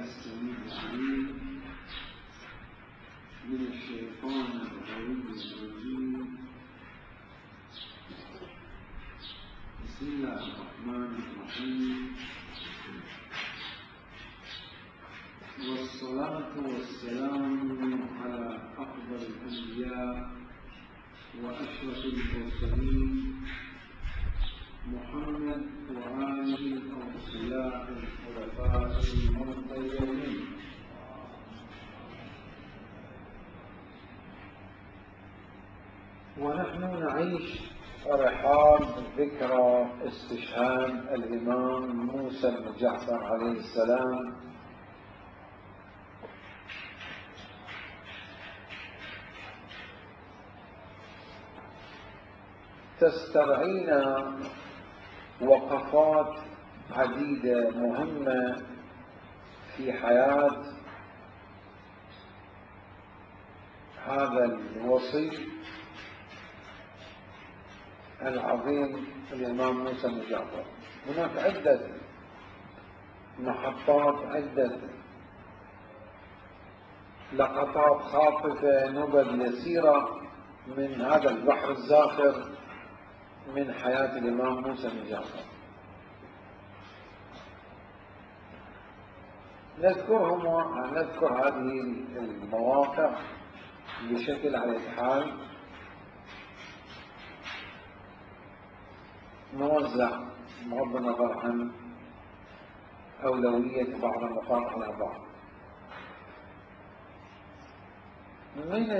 السميع العليم من الشيطان الغوي الرجيم. بسم الله الرحمن الرحيم، والصلاة والسلام على أفضل الأنبياء وأشرف المرسلين محمد وآله الأوصياء الخلفاء المنتظرين. ونحن نعيش رحاب ذكرى استشهاد الإمام موسى بن جعفر عليه السلام، تسترعينا وقفات عديدة مهمة في حياة هذا الوصي العظيم الإمام موسى بن جعفر. هناك عدة محطات، عدة لقطات خاطفة، نبذ يسيرة من هذا البحر الزاخر من حياة الإمام موسى بن جعفر. نذكر هذه المواقع بشكل على الحال، نوزع بغض النظر عن أولوية بعض النقاط على بعض. من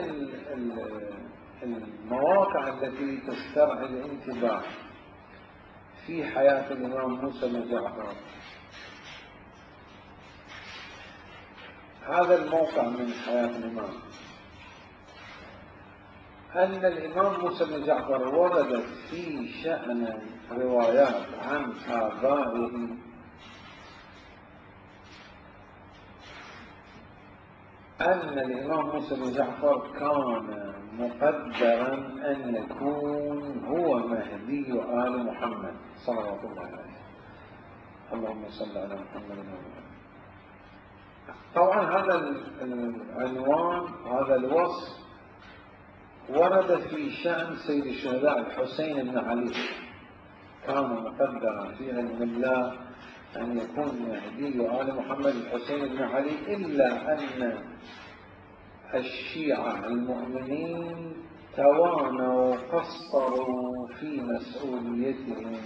المواقع التي تسترعي الانتباه في حياة الإمام موسى بن جعفر، هذا الموقع من حياة الإمام، أن الإمام موسى بن جعفر وردت في شأن روايات عن آبائه أن الإمام موسى بن جعفر كان مقدرا أن يكون هو مهدي آل محمد صلوات الله عليه. اللهم صل على محمد وعلى. طبعا هذا العنوان، هذا الوصف ورد في شأن سيد الشهداء الحسين بن علي، كان مقدرا في علم الله أن يكون مهدي آل محمد الحسين بن علي، إلا أن الشيعة المؤمنين توانوا وقصروا في مسؤوليتهم.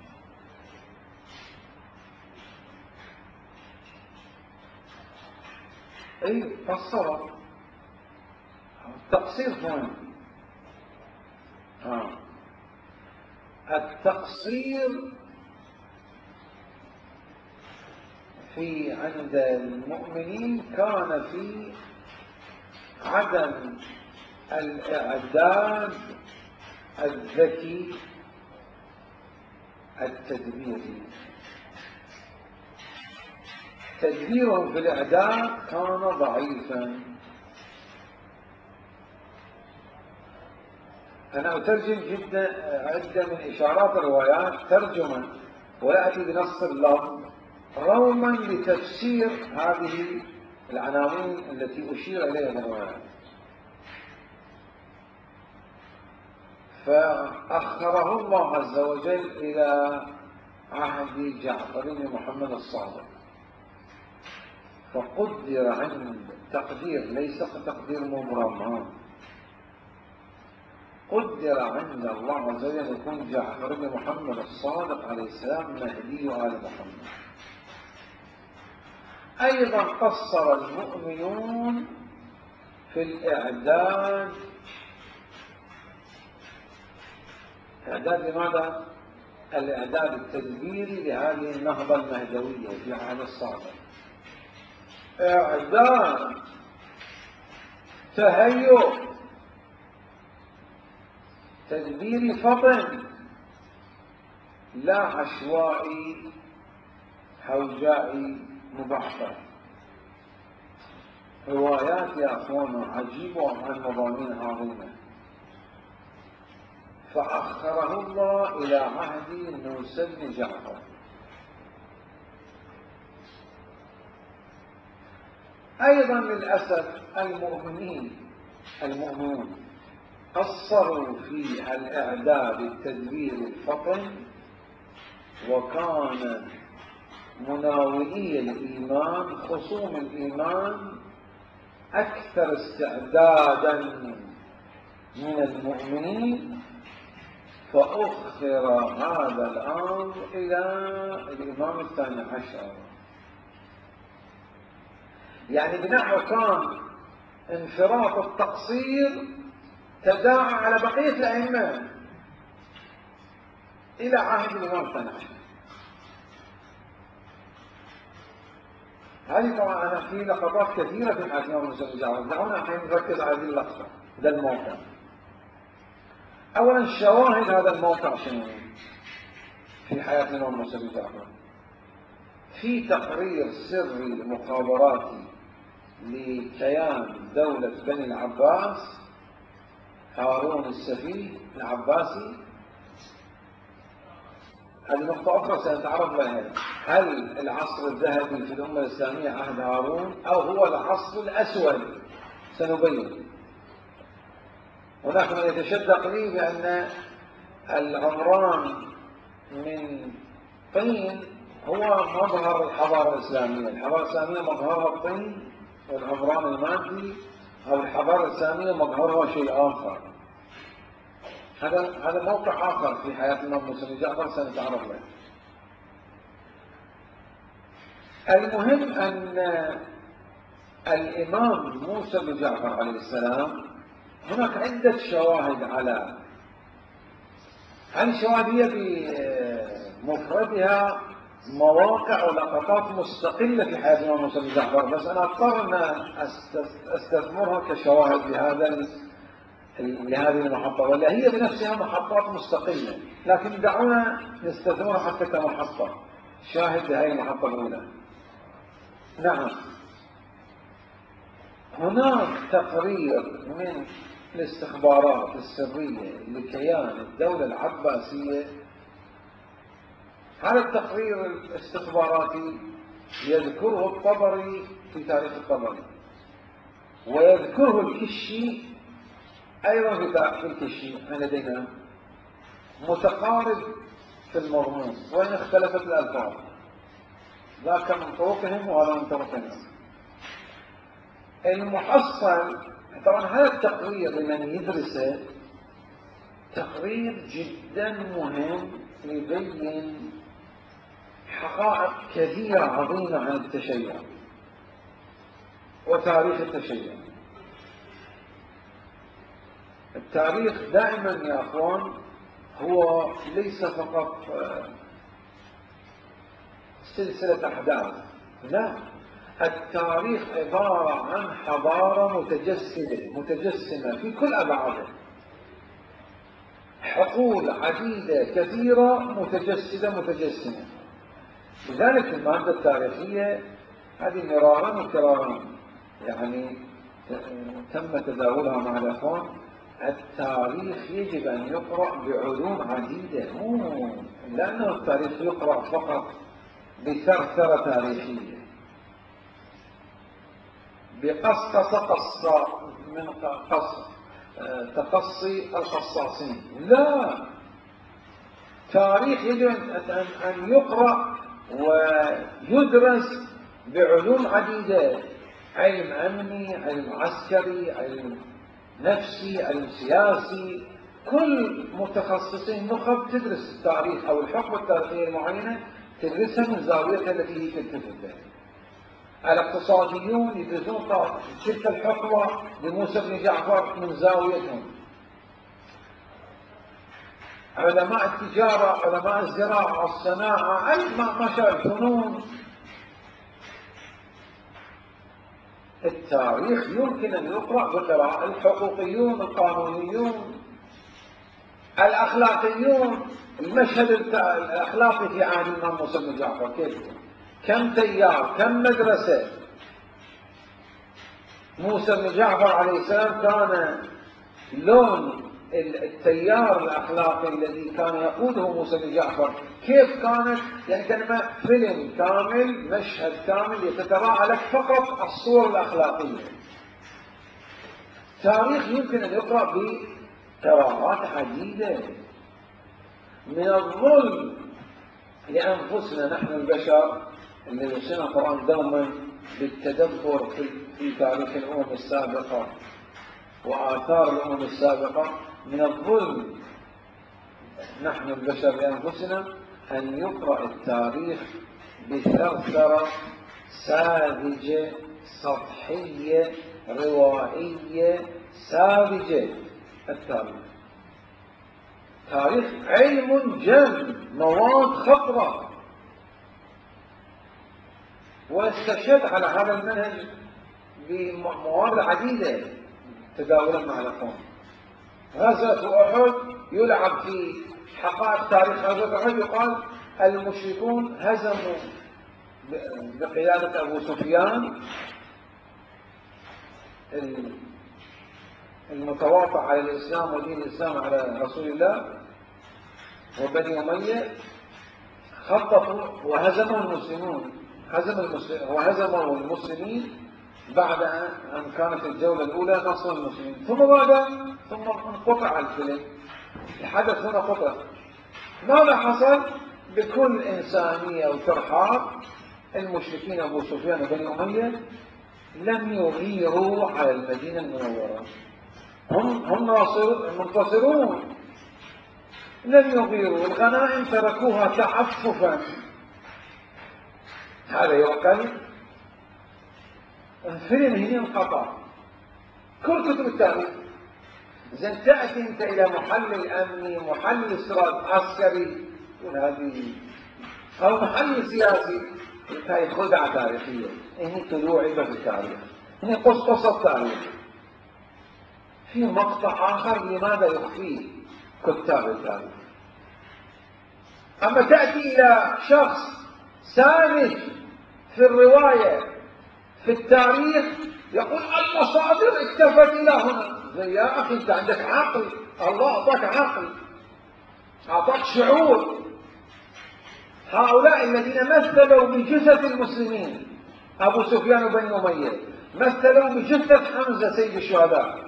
أي قصروا، التقصير هون. التقصير في عند المؤمنين كان في عدم الإعداد الذكي التدبيري. تدبيرهم في الإعداد كان ضعيفا. أنا أترجم عدة من إشارات الروايات ترجمة ويأتي بنص اللفظ روما لتفسير هذه العناوين التي أشير إليها الروايات. فأخره الله عز وجل إلى عهد جعفر بن محمد الصادق، فقدر عند تقدير، ليس تقدير مبرم، قدر عند الله عز وجل يكون جعفر بن محمد الصادق عليه السلام مهدي آل محمد. أيضا قصر المؤمنون في الإعداد. إعداد لماذا؟ الإعداد التدبيري لهذه النهضة المهدوية في عهد الصادق، إعداد تهيؤ تدبيري فطن، لا عشوائي هوجائي مبحث. روايات يا أخوانا عجيبة عن مضامين عظيمة. فأخره الله إلى عهد موسى بن جعفر. أيضا للأسف المؤمنون قصروا في الإعداد التدبير الفطن، وكان مناولي الإيمان خصوم الإيمان أكثر استعدادا من المؤمنين، فأخر هذا الأمر إلى الإمام الثاني عشر. يعني بنحو كان انفراط التقصير تداعى على بقية الأئمة إلى عهد الإمام الثاني عشر. هذه طبعا أنا في لقطات كثيرة في حياة الإمام موسى بن جعفر، دعونا الحين نركز على هذه اللقطة، هذا الموقع. أولا شواهد هذا الموقع شنو في حياة الإمام موسى بن جعفر؟ في تقرير سري مخابراتي لكيان دولة بني العباس، هارون السفيه العباسي. هذه نقطة أخرى سنتعرض لها، هل العصر الذهبي في الأمة الإسلامية عهد هارون أو هو العصر الأسود؟ سنبين. هناك من يتشدق لي بأن العمران من طين هو مظهر الحضارة الإسلامية. الحضارة الإسلامية مظهرها الطين والعمران المادي، أو الحضارة الإسلامية مظهرها شيء آخر. هذا موقع آخر في حياة الإمام موسى بن جعفر سنتعرض له. المهم أن الإمام موسى بن جعفر عليه السلام هناك عدة شواهد على هذه الشواهد، هي بمفردها مواقع ولقطات مستقلة في حياة الإمام موسى بن جعفر، بس أنا أضطر أن أستثمرها كشواهد لهذه المحطة، ولا هي بنفسها محطات مستقلة، لكن دعونا نستثمرها حتى كمحطة شاهد لهذه المحطة الأولى. نعم، هناك تقرير من الاستخبارات السرية لكيان الدولة العباسية. هذا التقرير الاستخباراتي يذكره الطبري في تاريخ الطبري، ويذكره الكشي أيضا في تاريخ الكشي. لدينا متقارب في المضمون وإن اختلفت الألفاظ، ذاك من طرقهم وهذا من طرقهم. المحصل طبعا هذا التقرير لمن يدرسه تقرير جدا مهم، يبين حقائق كثيرة عظيمة عن التشيع وتاريخ التشيع. التاريخ دائما يا أخوان هو ليس فقط سلسلة أحداث، لا، التاريخ عبارة عن حضارة متجسمة في كل أبعاده، حقول عديدة كثيرة متجسمة. لذلك المادة التاريخية هذه مرارا وكرارا يعني تم تداولها مع الأخوان. التاريخ يجب أن يقرأ بعلوم عديدة، لأنه التاريخ يقرأ فقط بثرثرة تاريخية، بقصة من تقصي القصاصين. لا، تاريخ يجب أن يقرأ ويدرس بعلوم عديدة، علم أمني، علم عسكري، علم نفسي، علم سياسي. كل متخصصين نخب تدرس التاريخ أو الحقبة التاريخية المعينة تدرسها من زاويتها التي هي تلتفت بها. الاقتصاديون يدرسون تلك الحقبة لموسى بن جعفر من زاويتهم. علماء التجارة، علماء الزراعة، الصناعة، أي ما شاء الفنون. التاريخ يمكن أن يقرأ بقراءة الحقوقيون، القانونيون، الأخلاقيون. المشهد الأخلاقي في عهد الإمام موسى بن جعفر كيف؟ كم تيار، كم مدرسة. موسى بن جعفر عليه السلام كان لون التيار الأخلاقي الذي كان يقوده موسى بن جعفر كيف كانت، يعني كان فيلم كامل، مشهد كامل يتتراءى لك فقط الصور الأخلاقية. تاريخ يمكن أن يقرأ بقراءات عديدة. من الظلم لأنفسنا نحن البشر أن يوصينا القرآن دوما بالتدبر في تاريخ الأمم السابقة وآثار الأمم السابقة. من الظلم نحن البشر لأنفسنا أن يقرأ التاريخ بثرثرة ساذجة سطحية روائية ساذجة. التاريخ علم جم، مواد خطرة، واستشهد على هذا المنهج بمواد عديدة تداولا مع الأخوان. غزوة أحد يلعب في حقائق تاريخ غزوة أحد، يقال المشركون هزموا بقيادة أبو سفيان المتواطئ على الإسلام ودين الإسلام على رسول الله وبني أمية، خططوا وهزموا المسلمون، وهزموا المسلمين بعد أن كانت الجولة الأولى نصر المسلمين. ثم انقطع الفيلم، الحدث هنا قطع. ماذا حصل؟ بكل إنسانية وترحاب المشركين أبو سفيان وبني أمية لم يغيروا على المدينة المنورة. هم منتصرون، لم يغيروا، الغنائم تركوها تعففا. هذا يعقل؟ الفيلم هنا انقطع. كل كتب التاريخ زين تأتي أنت إلى محلل أمني، محلل استراتيجي عسكري أو محلل سياسي، هاي خدعة تاريخية. هني تلوعب في التاريخ، هني قصة التاريخ. في مقطع آخر لماذا يخفيه كتاب التاريخ؟ أما تأتي إلى شخص ساذج في الرواية في التاريخ يقول المصادر اكتفت إلى هنا. يا أخي أنت عندك عقل، الله أعطاك عقل، أعطاك شعور. هؤلاء الذين مثلوا بجثث المسلمين أبو سفيان وبني أمية، مثلوا بجثة حمزة سيد الشهداء،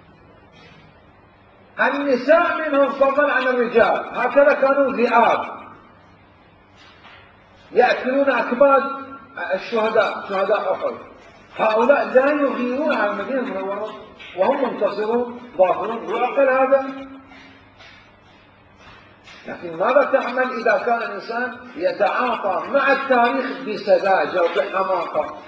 النساء منهم فضلا عن الرجال، هكذا كانوا ذئاب يأكلون أكباد الشهداء، شهداء أحد. هؤلاء لا يغيرون على المدينة المنورة وهم منتصرون ظاهرون، ويعقل هذا. لكن ماذا تعمل إذا كان الإنسان يتعاطى مع التاريخ بسذاجة وبحماقة؟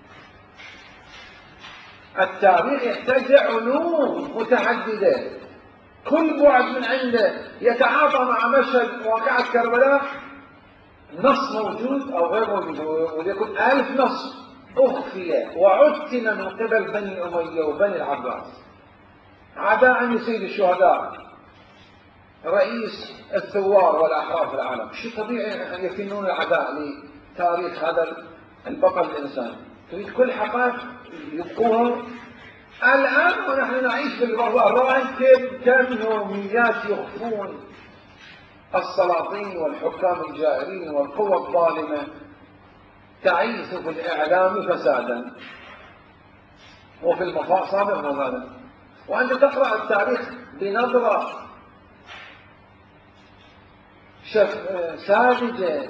التاريخ يحتاج علوم متعددة، كل بعد من عنده يتعاطى مع مشهد واقعة كربلاء نص موجود أو غير موجود، وليكن 1000 نص أخفي وعتم من قبل بني أمية وبني العباس عداء لسيد الشهداء رئيس الثوار والأحرار في العالم. شيء طبيعي أن يكنون العداء لتاريخ هذا البطل الإنسان. تريد كل حقائق يبقوها الآن ونحن نعيش في الرهن. كم يوميات يخفون السلاطين والحكام الجائرين والقوى الظالمة تعيث في الإعلام فسادا وفي المصادر فسادا. وأنت تقرأ التاريخ بنظرة ساذجة،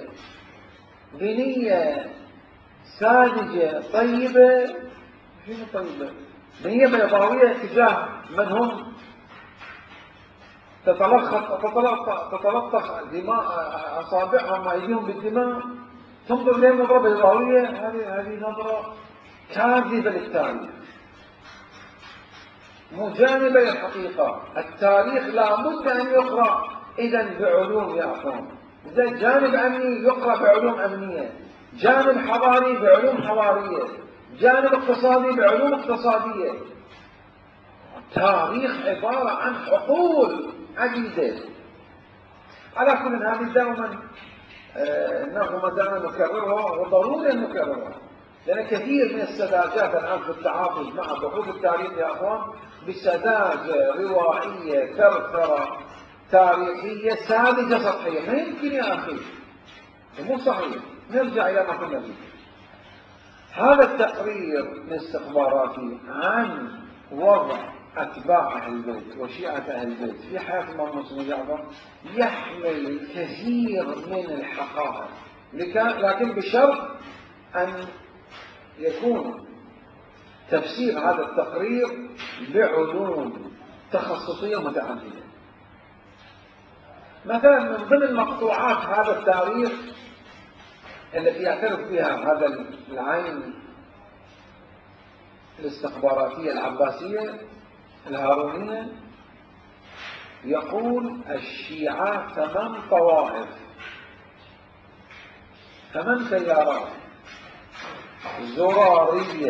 بنية ساذجة طيبة. شنو طيبة؟ بنية بيضاوية تجاه من هم تتلطخ دماء أصابعهم وأيديهم بالدماء، تنظر لهم نظرة بيضاوية. هذه نظرة كاذبة للتاريخ، مجانبة للحقيقة. التاريخ لا بد أن يقرأ إذن بعلوم يا أخوان. جانب أمني يقرأ بعلوم أمنية، جانب حضاري بعلوم حضارية، جانب اقتصادي بعلوم اقتصادية. تاريخ عبارة عن حقول عديدة. على كل هذه دائما نغمة دائما نكررها، وضروري أن نكررها، لأن كثير من السذاجات الآن في التعاطي مع بحوث التاريخ يا أخوان بسذاجة روائية ثرثرة تاريخية ساذجة سطحية. ما يمكن يا أخي، مو صحيح. نرجع إلى ما كنا فيه. هذا التقرير الاستخباراتي عن وضع أتباع أهل البيت وشيعة أهل البيت في حياة الإمام موسى بن جعفر يحمل الكثير من الحقائق، لكن بشرط أن يكون تفسير هذا التقرير بعلوم تخصصية متعددة. مثلا من ضمن مقطوعات هذا التاريخ التي يعترف بها هذا العين الاستخباراتية العباسية الهارونية، يقول الشيعة 8 طوائف، 8 تيارات: زرارية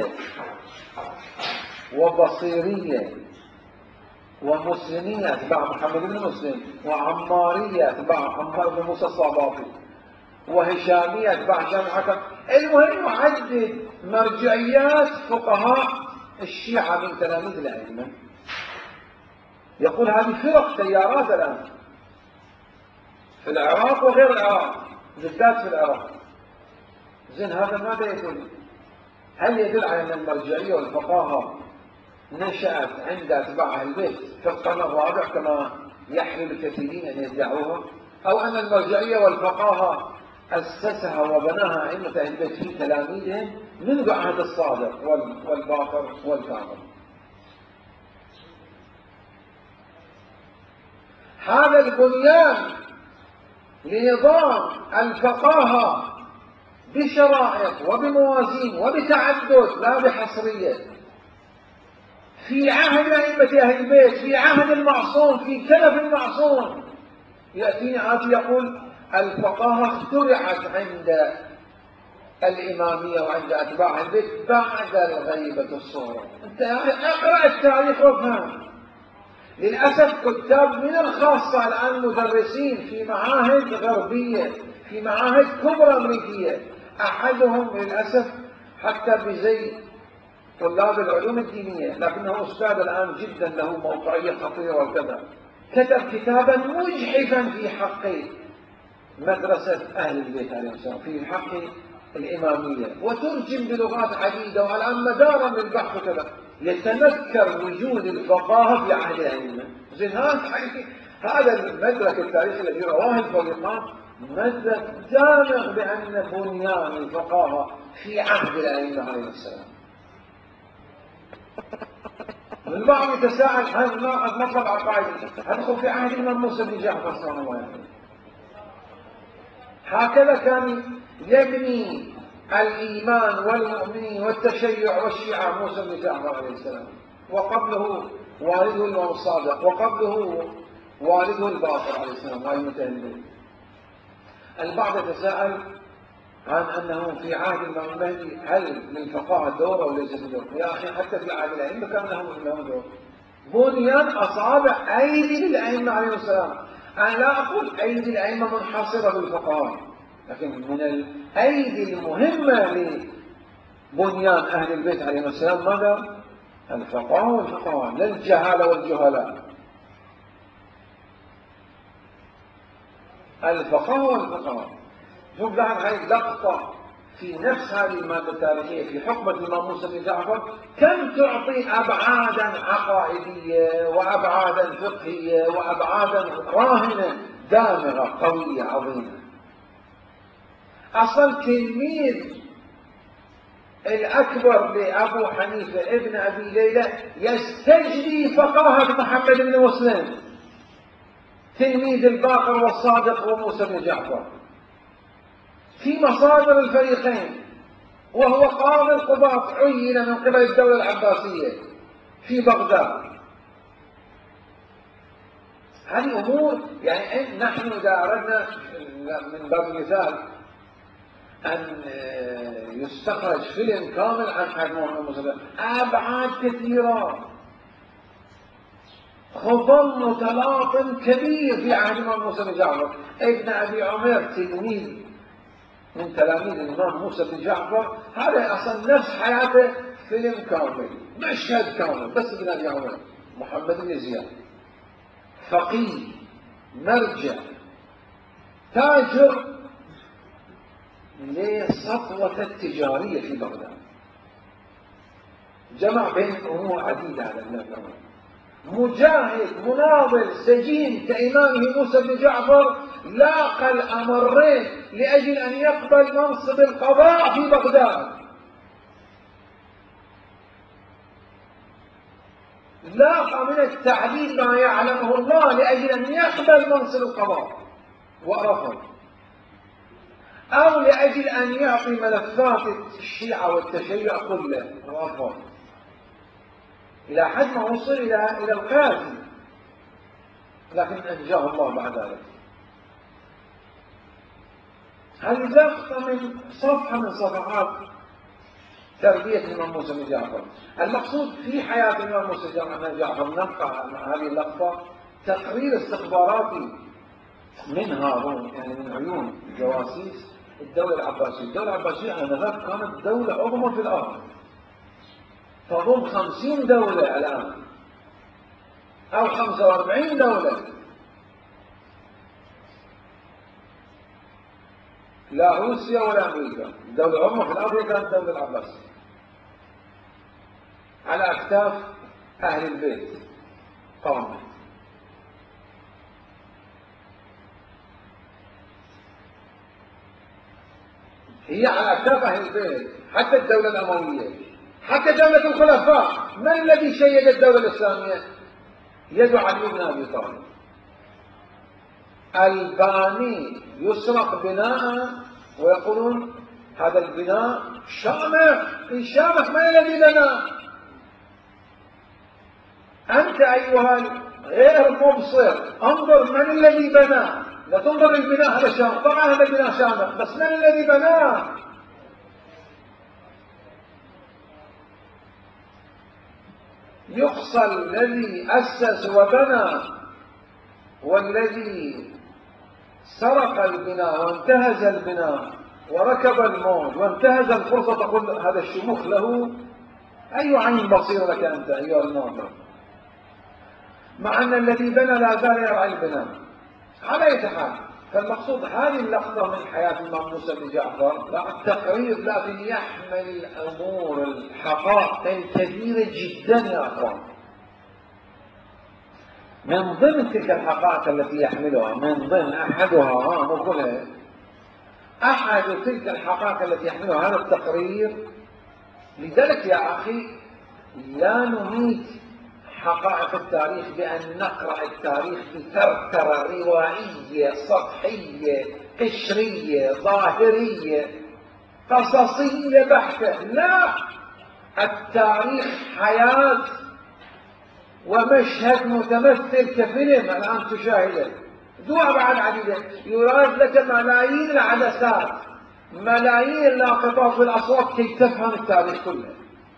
وبصيرية ومسلمية اتباع محمد بن مسلم، وعمارية اتباع عمار بن موسى الصاباطي، وهشامية اتباع هشام الحكم. المهم يعدد مرجعيات فقهاء الشيعة من تلاميذ الأئمة. يقول هذه فرق تيارات الآن في العراق وغير العراق، بالذات في العراق. زين، هذا ماذا يدل؟ هل يدل على أن المرجعية والفقاهة نشأت عند أتباع أهل البيت في القرن الرابع كما يحلم الكثيرين أن يدعوها، أو أن المرجعية والفقاهة أسسها وبناها أئمة أهل البيت في تلاميذهم منذ عهد الصادق والباقر والكاظم؟ هذا البنيان لنظام الفقاهة بشرائط وبموازين وبتعدد لا بحصرية في عهد أئمة أهل البيت، في عهد المعصوم، في كنف المعصوم. يأتيني آتي يقول الفقاهة اخترعت عند الإمامية وعند أتباع البيت بعد الغيبة الصغرى. أنت اقرأ التاريخ وافهم. للأسف كتاب من الخاصة الآن مدرسين في معاهد غربية، في معاهد كبرى أمريكية، أحدهم للأسف حتى بزي طلاب العلوم الدينية، لكنه أستاذ الآن جدا له موقعية خطيرة وكذا، كتب كتابا مجحفا في حق مدرسة أهل البيت عليه السلام، في حق الإمامية، وترجم بلغات عديدة، والآن مدارا للبحث وكذا، يتنكر وجود الفقاهة في عهد الأئمة. زين، هذا المدرك التاريخي الذي رواه الفريقان مدرك دامغ بأن بنيان الفقاهة في عهد الأئمة عليه السلام. البعض يتساءل هل ناقض مطلب عقائدي هندخل في عهد الإمام موسى بن جعفر صلى الله عليه وسلم. هكذا كان يبني الإيمان والمؤمنين والتشيع والشيعة موسى بن جعفر عليه السلام، وقبله والده الإمام الصادق، وقبله والده الباقر عليه السلام وأئمة أهل البيت. البعض يتساءل عن أنه في عهد الإمام المهدي هل للفقاهة دور أو ليس بدور؟ يا أخي، حتى في عهد الأئمة كان لهم دور. بنيان أصابع أيدي الأئمة عليه السلام. أنا لا أقول أيدي الأئمة منحصرة بالفقهاء، لكن من الأيدي المهمة لبنيان أهل البيت عليه السلام ماذا؟ الفقهاء والفقهاء، لا الجهالة والجهلاء. الفقهاء والفقهاء. شوف لاحظ هذه اللقطة في نفس هذه المادة التاريخية في حقبة الإمام موسى بن جعفر كم تعطي أبعادا عقائدية وأبعادا فقهية وأبعادا راهنة دامغة قوية عظيمة. أصلا تلميذ الأكبر لأبو حنيفة ابن أبي ليلى يستجدي فقاهة محمد بن مسلم تلميذ الباقر والصادق وموسى بن جعفر في مصادر الفريقين، وهو قاضي القضاة عين من قبل الدولة العباسية في بغداد. هذه أمور يعني نحن إذا أردنا من باب المثال أن يستخرج فيلم كامل عن حياة محمد موسى أبعاد كثيرة، خضم متلاطم كبير في عهد الإمام موسى بن جعفر. ابن أبي عمر تلميذ من تلاميذ الإمام موسى بن جعفر، هذا أصلا نفس حياته فيلم كامل، مشهد كامل، بس ابن أبي عمر محمد بن زياد، فقيه مرجع تاجر للسطوة التجارية في بغداد، جمع بين أمور عديدة على الأمر، مجاهد مناضل سجين كإمامه موسى بن جعفر، لاقى الأمرين لأجل أن يقبل منصب القضاء في بغداد، لاقى من التعليم ما يعلمه الله لأجل أن يقبل منصب القضاء ورفض، أو لأجل أن يعطي ملفات الشيعة والتشيع كله ورفض، إلى حد ما وصل إلى القاضي، لكن أنجاه الله بعد ذلك. هذه لقطة من صفحة من صفحات تربية الإمام موسى بن جعفر. المقصود في حياة الإمام موسى بن جعفر نبقى هذه اللقطة تقرير استخباراتي من هارون، يعني من عيون جواسيس الدولة العباسية. الدولة العباسية آنذاك كانت دولة عظمى في الأرض، تضم 50 دولة الآن أو 45 دولة، لا روسيا ولا أمريكا. الدولة العظمى في الأرض كانت الدولة العباسية على أكتاف أهل البيت قامت. هي على أكتاف أهل البيت، حتى الدولة الأموية، حتى دولة الخلفاء. من الذي شيد الدولة الإسلامية؟ يد علي بن أبي طالب. الباني يسرق بناء ويقولون هذا البناء شامخ، في شامخ من الذي بناه؟ أنت أيها غير مبصر انظر من الذي بناه، لا تنظر البناء هذا شامخ، طبعا هذا البناء شامخ، بس من الذي بناه؟ يقصى الذي أسس وبنى، والذي سرق البناء وانتهز البناء وركب الموج وانتهز الفرصة تقول هذا الشموخ له. أي عين بصير لك أنت أيها الناظر؟ مع أن الذي بنى لا زال يرعى البناء. على أي حال، فالمقصود هذه اللقطة من حياة الإمام موسى بن جعفر لا التقرير، لكن يحمل الأمور الحقائق الكبيرة جدا يا أخوان. من ضمن تلك الحقائق التي يحملها، من ضمن أحدها مو كلها، أحد تلك الحقائق التي يحملها هذا التقرير. لذلك يا أخي لا نميت حقائق التاريخ بأن نقرأ التاريخ بثرثرة روائية سطحية قشرية ظاهرية قصصية بحتة. لا، التاريخ حياة ومشهد متمثل كفيلم الآن تشاهده، ذو أبعاد عديدة، يراد لك ملايين العدسات، ملايين اللاقطات في الأصوات كي تفهم التاريخ كله.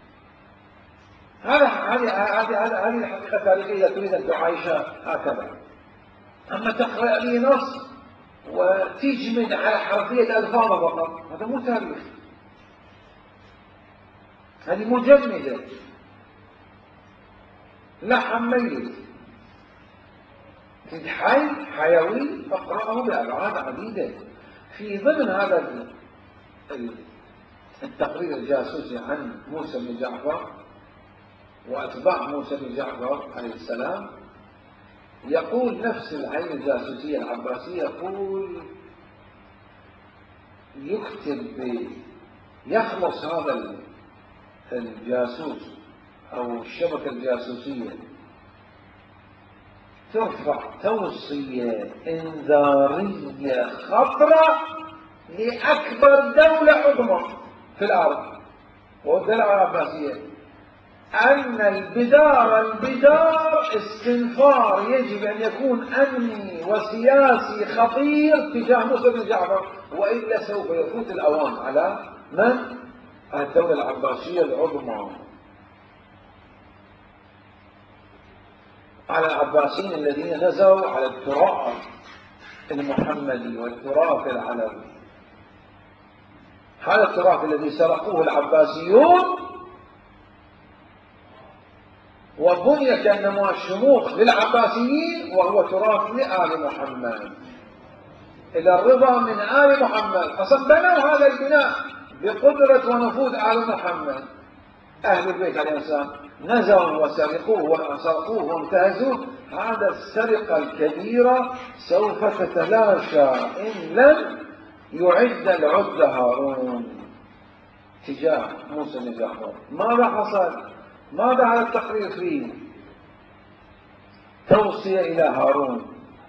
هذه الحقيقة التاريخية إذا تريد أن تعيشها هكذا. أما تقرأ لي نص وتجمد على حرفية ألفاظ فقط، هذا مو تاريخ، هذه مجمدة لحم ميت. حي حيوي أقرأه بأبعاد عديدة. في ضمن هذا التقرير الجاسوسي عن موسى بن جعفر وأتباع موسى بن جعفر عليه السلام، يقول نفس العين الجاسوسية العباسية، يقول يخلص هذا الجاسوس أو الشبكة الجاسوسية ترفع توصية إنذارية خطرة لأكبر دولة عظمى في الأرض والدولة العباسية، أن البدار استنفار يجب أن يكون أمني وسياسي خطير تجاه موسى بن جعفر، وإلا سوف يفوت الأوان على من؟ الدولة العباسية العظمى، على العباسيين الذين نزلوا على التراث المحمدي والتراث العلوي. هذا التراث الذي سرقوه العباسيون وبني كأنما شموخ للعباسيين وهو تراث لآل محمد، إلى الرضا من آل محمد. أصلا بنوا هذا البناء بقدرة ونفوذ آل محمد. أهل البيت عليه السلام نزلوا وسرقوه وانتهزوه. هذا السرقة الكبيرة سوف تتلاشى إن لم يعد العد هارون تجاه موسى بن جعفر. ماذا حصل؟ ماذا على التقرير فيه؟ توصية إلى هارون.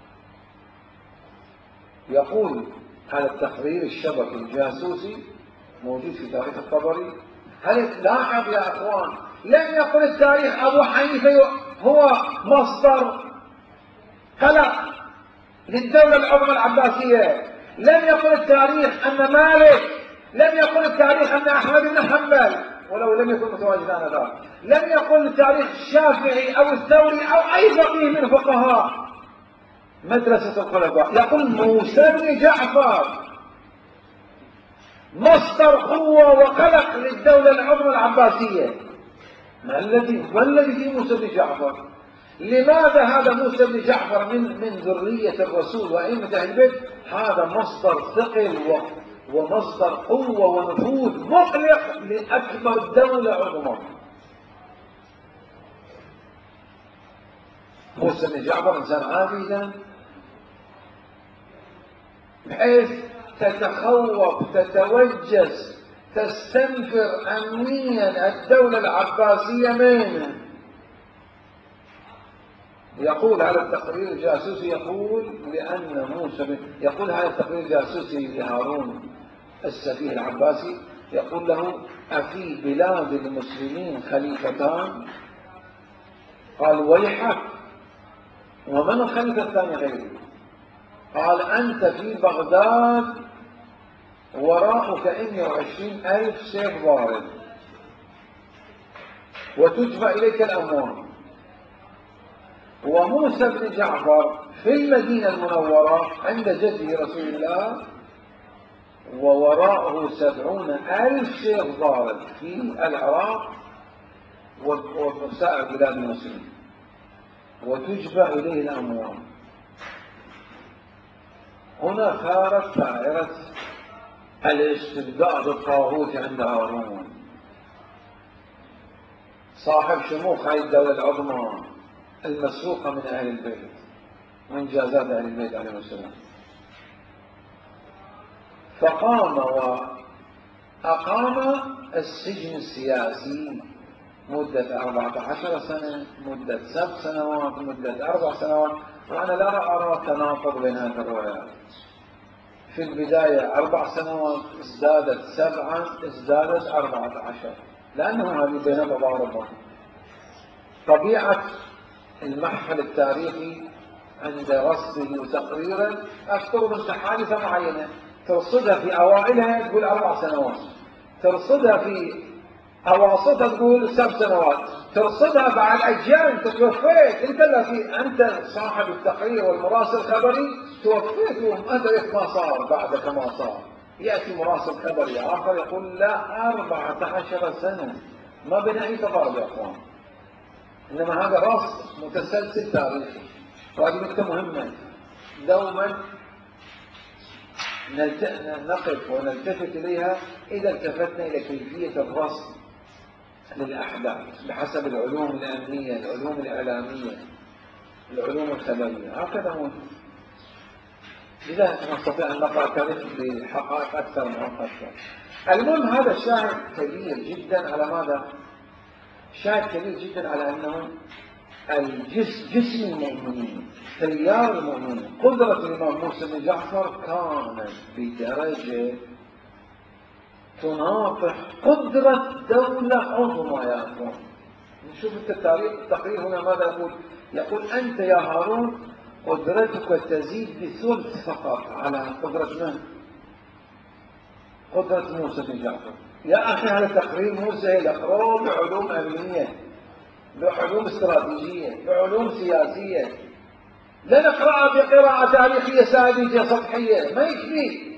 يقول على التقرير الشبكي الجاسوسي موجود في تاريخ الطبري. هل لاحظ يا أخوان، لم يقل التاريخ أبو حنيفة هو مصدر خلق للدولة العظمى العباسية، لم يقل التاريخ أن مالك، لم يقل التاريخ أن أحمد بن حنبل ولو لم يكن متواجدا آنذاك، لم يقل التاريخ الشافعي أو الثوري أو أي فقيه من فقهاء مدرسة الخلفاء. يقول موسى بن جعفر مصدر قوة وخلق للدولة العظمى العباسية. ما الذي في موسى بن جعفر؟ لماذا هذا موسى بن جعفر من ذرية الرسول وأئمة أهل البيت؟ هذا مصدر ثقل ومصدر قوة ونفوذ مقلق لأكبر دولة عظمى. موسى بن جعفر إنسان عادي بحيث تتخوف تتوجس تستنفر أمنيا الدولة العباسية منه. يقول على التقرير الجاسوسي، يقول هذا التقرير الجاسوسي لهارون السفيه العباسي، يقول له: أفي بلاد المسلمين خليفتان؟ قال: ويحك، ومن الخليفة الثاني غيره؟ قال: أنت في بغداد وراءك 120,000 سيف ضارب وتجمع إليك الأموال. وموسى بن جعفر في المدينة المنورة عند جده رسول الله ووراءه 70,000 سيف ضارب في العراق وسائر بلاد المسلمين وتجمع إليه الأموال. هنا ثارت دائرة الاستبداد الطاغوتي عند هارون صاحب شموخ هذه الدولة العظمى المسروقة من أهل البيت، من جازات أهل البيت عليه السلام. فقام وأقام السجن السياسي مدة 14 سنة، مدة 7 سنوات، مدة 4 سنوات. وأنا لا أرى تناقض بين هذه الروايات. في البداية 4 سنوات، ازدادت 7، ازدادت 14، لأنه هذه بين تضارب. طبيعة المحفل التاريخي عند رصده تقريرا أكثر من تحالف معينة، ترصدها في أوائلها تقول 4 سنوات، ترصدها في أواسطها تقول 7 سنوات، ترصدها بعد أجيال. أنت توفيت، أنت صاحب التقرير والمراسل الخبري، توفيت وما أدرك ما صار بعدك ما صار. يأتي مراسل خبري آخر يقول: لا، 14 سنة. ما بين أي تضارب يا أخوان، إنما هذا رصد متسلسل تاريخي. وهذه نقطة مهمة دوما نقف ونلتفت إليها إذا التفتنا إلى كيفية الرصد للأحداث بحسب العلوم الأمنية، العلوم الإعلامية، العلوم الخبرية. هكذا موجود. لذا نستطيع أن نقرأ التاريخ بحقائق أكثر أكثر. المهم، هذا شاهد كبير جدا على ماذا؟ شاهد كبير جدا على أنه جسم المؤمنين، تيار المؤمنين، قدرة الإمام موسى بن جعفر كانت بدرجة تناطح قدرة دولة عظمى يا أخوان. نشوف التقرير هنا ماذا يقول: أنت يا هارون قدرتك تزيد بثلث فقط على قدرة من؟ قدرة موسى بن جعفر. يا أخي، هذا تقرير موسى يقرأه بعلوم أمنية، بعلوم استراتيجية، بعلوم سياسية. لا نقرأها بقراءة تاريخية ساذجة سطحية، ما يكفي.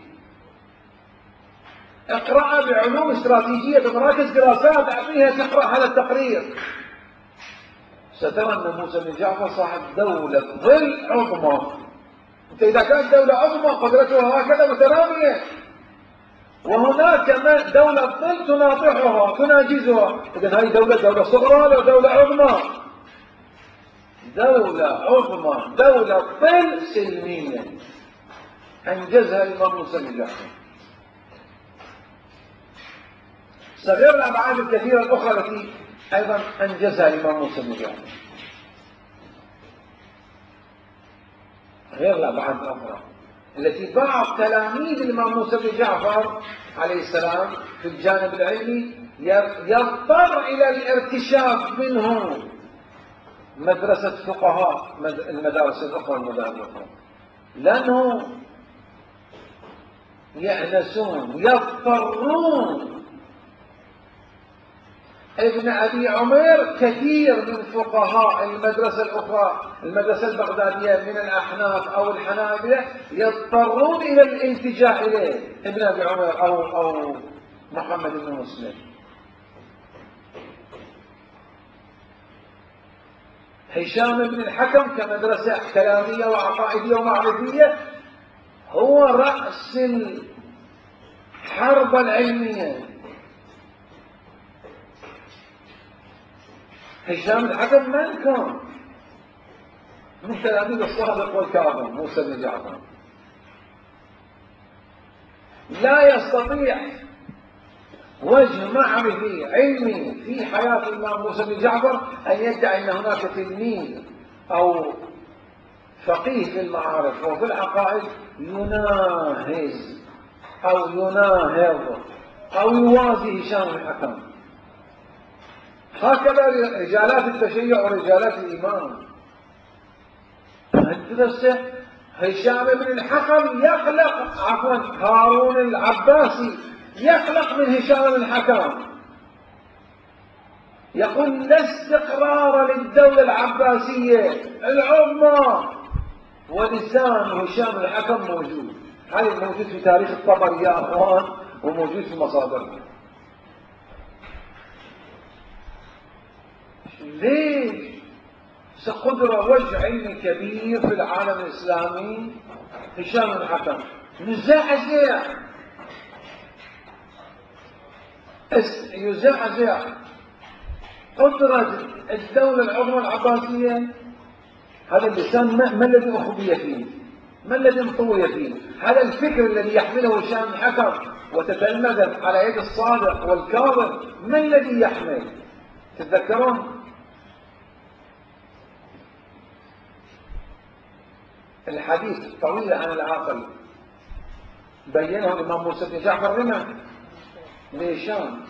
اقرأها بعلوم استراتيجية بمراكز دراسات، أعطيها تقرأ هذا التقرير. سترى أن موسى بن جعفر صاحب دولة ظل عظمى. أنت إذا كانت دولة عظمى قدرتها هكذا مترامية، وهناك دولة ظل تناطحها تناجزها، إذن هذه دولة صغرى ولا دولة عظمى؟ دولة عظمى، دولة ظل سلمية أنجزها الإمام موسى بن جعفر. صغير الأبعاد الكثيرة الأخرى التي أيضا أنجزها الإمام موسى بن جعفر، غير الأبعاد الأخرى التي بعض تلاميذ الإمام موسى بن جعفر عليه السلام في الجانب العلمي يضطر إلى الارتشاف منه مدرسة فقهاء المدارس الأخرى والمذاهب الأخرى، لأنه يأنسون يضطرون. ابن أبي عمير كثير من فقهاء المدرسة الأخرى المدرسة البغدادية من الأحناف أو الحنابلة يضطرون إلى الالتجاء إليه، ابن أبي عمير أو محمد بن مسلم. هشام بن الحكم كمدرسة كلامية وعقائدية ومعرفية هو رأس الحرب العلمية. هشام الحكم من كان؟ من تلاميذ الصادق والكاظم موسى بن جعفر. لا يستطيع وجه معرفي علمي في حياة الإمام موسى بن جعفر أن يدعي أن هناك تلميذ أو فقيه في المعارف وفي العقائد يناهز أو يناهض أو يوازي هشام الحكم. هكذا رجالات التشيع ورجالات الإيمان. هشام بن الحكم هارون العباسي يقلق من هشام بن الحكم، يقول لا استقرار للدولة العباسية العظمى ولسان هشام بن الحكم موجود. هذا موجود في تاريخ الطبري يا أخوان وموجود في مصادر. ليش؟ قدرة وجه علمي كبير في العالم الإسلامي هشام بن الحكم يزعزع قدرة الدولة العظمى العباسية. هذا اللسان ما الذي أخبي فيه؟ ما الذي انطوي فيه؟ هذا الفكر الذي يحمله هشام بن الحكم وتتلمذ على يد الصادق والكاظم، ما الذي يحمل؟ تتذكرون الحديث الطويل عن العاقل بينه الإمام موسى بن جعفر لمن؟ لهشام.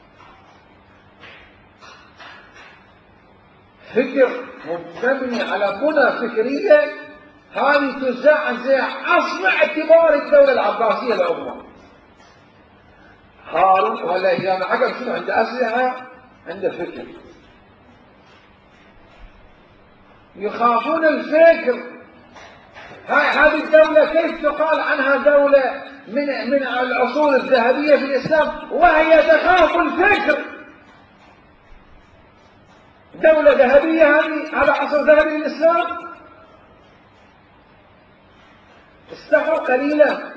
فكر مبني على بنى فكرية هذه تزعزع أصل اعتبار الدولة العباسية العظمى. هارون ولا هشام الحكم شنو عنده؟ أسلحة، عنده فكر. يخافون الفكر. هذه الدولة كيف تقال عنها دولة من العصور الذهبية في الإسلام وهي تخاف الفكر؟ دولة ذهبية هذا عصر ذهبي للإسلام. استحوا قليلا.